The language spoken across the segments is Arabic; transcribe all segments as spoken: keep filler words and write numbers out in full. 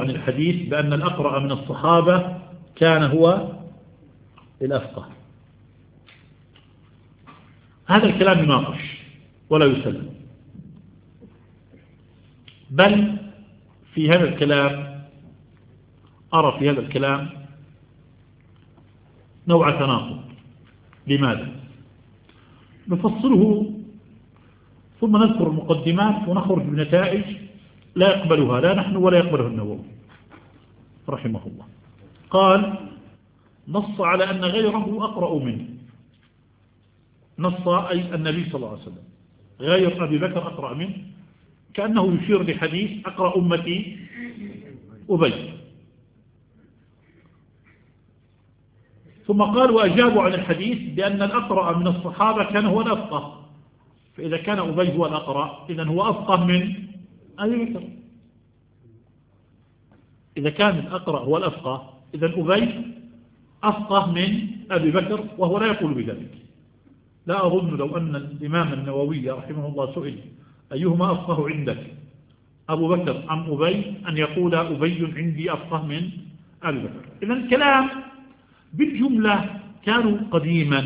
عن الحديث بأن الأقرأ من الصحابة كان هو الأفقه. هذا الكلام يناقش ولا يسلم، بل في هذا الكلام أرى في هذا الكلام نوع تناقض. لماذا؟ نفصله ثم نذكر المقدمات ونخرج بنتائج لا يقبلها لا نحن ولا يقبلها النووي رحمه الله. قال: نص على أن غيره أقرأ منه. نص أي النبي صلى الله عليه وسلم غير أبي بكر أقرأ منه، كأنه يشير لحديث أقرأ أمتي أبي. ثم قال: وأجابوا عن الحديث بأن الأقرأ من الصحابة كان هو الأفقه، فإذا كان أبي هو الأقرأ إذن هو أفقه من أبي بكر. إذا كان الأقرأ هو الأفقه إذن أبي أفقه من أبي بكر، وهو لا يقول بذلك. لا أظن لو أن الإمام النووي رحمه الله سئل أيهما أفقه عندك أبو بكر أم أبي أن يقول أبي عندي أفقه من أبي بكر. إذن الكلام بالجملة كانوا قديما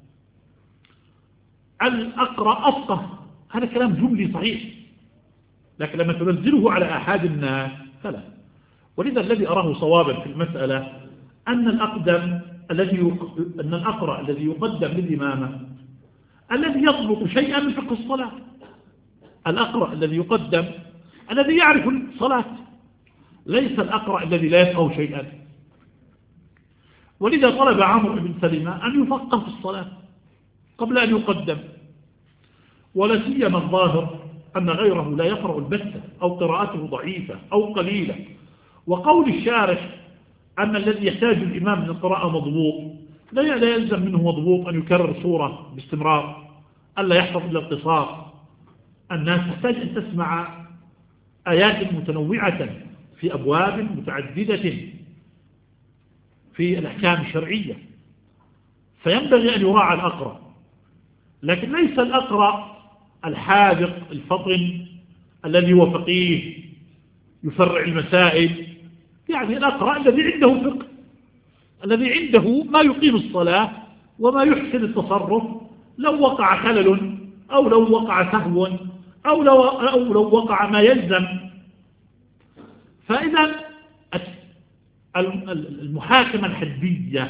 الأقرأ أفقه، هذا كلام جملي صحيح، لكن لما تنزله على أحد الناس فلا. ولذا الذي أراه صوابا في المسألة أن الأقدم الذي أن الأقرأ الذي يقدم للإمامة الذي يضبط شيئا من فقه الصلاة. الأقرأ الذي يقدم الذي يعرف الصلاة، ليس الأقرأ الذي لا يفقه شيئا. ولذا طلب عمرو بن سلمة أن يفقه في الصلاة قبل أن يقدم، ولا سيما الظاهر أن غيره لا يقرأ البتة أو قراءته ضعيفة أو قليلة. وقول الشارح أن الذي يحتاج الإمام من القراءة مضبوط لا يلزم منه مضبوط أن يكرر سورة باستمرار، ألا يحفظ إلا القصار. الناس تحتاج أن تسمع آيات متنوعة في أبواب متعددة في الأحكام الشرعية، فينبغي أن يراعى الأقرأ، لكن ليس الأقرأ الحاذق الفطن الذي هو فقيه يفرع المسائل. يعني الأقرأ الذي عنده فقه، الذي عنده ما يقيم الصلاة وما يحسن التصرف لو وقع خلل أو لو وقع سهو أو لو, أو لو وقع ما يلزم. فإذا المحاكمة الحدية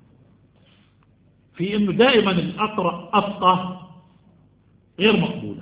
في أنه دائما الأقرأ أفقه غير مقبولة.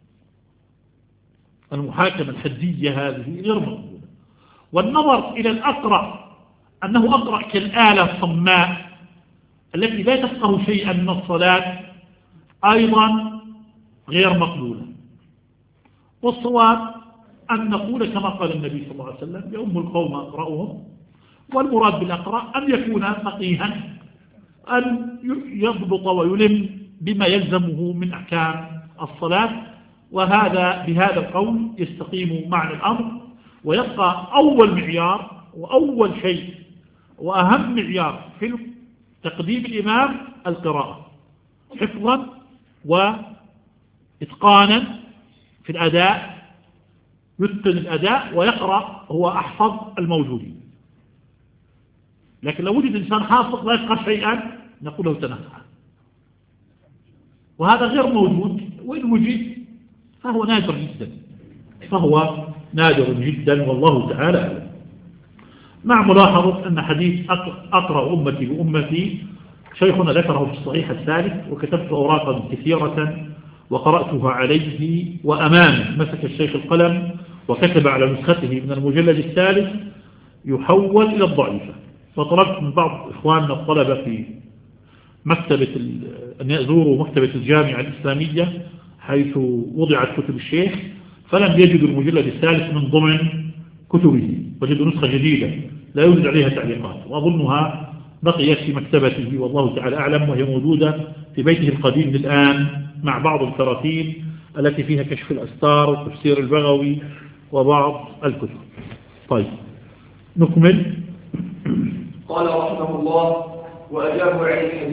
المحاكمة الحدية هذه غير مقبولة. والنظر إلى الأقرأ أنه أقرأ كالآلة الصماء التي لا تفقه شيئا من الصلاة أيضا غير مقبولة. والصواب أن نقول كما قال النبي صلى الله عليه وسلم: يؤم القوم أقرأهم. والمراد بالأقرأ أن يكون فقيها، أن يضبط ويلم بما يلزمه من أحكام الصلاة. وهذا بهذا القول يستقيم معنى الأمر، ويبقى أول معيار وأول شيء وأهم معيار في تقديم الإمام القراءة حفظا وإتقانا في الأداء، يتقن الأداء ويقرأ هو أحفظ الموجودين. لكن لو وجد إنسان حافظ لا يفقه شيئا نقول له تنفع، وهذا غير موجود، وإن وجد فهو نادر جدا فهو نادر جدا والله تعالى أعلم. مع ملاحظة أن حديث أقرأ أمتي وأمتي شيخنا ذكره في الصحيح الثالث، وكتبت أوراقا كثيرة وقرأتها عليه وأمامه. مسك الشيخ القلم وكتب على نسخته من المجلد الثالث يحول إلى الضعيفة. فطلبت من بعض إخواننا الطلبة في مكتبة أن يزوروا مكتبة الجامعة الإسلامية حيث وضعت كتب الشيخ، فلم يجدوا المجلد الثالث من ضمن كتبه، وجدوا نسخة جديدة لا يوجد عليها تعليقات، وأظنها بقيت في مكتبته والله تعالى أعلم، وهي موجودة في بيته القديم الآن مع بعض الكراتين التي فيها كشف الأستار وتفسير البغوي وبعض الكتب. طيب نكمل. قال رحمه الله: وأجاب عن الحديث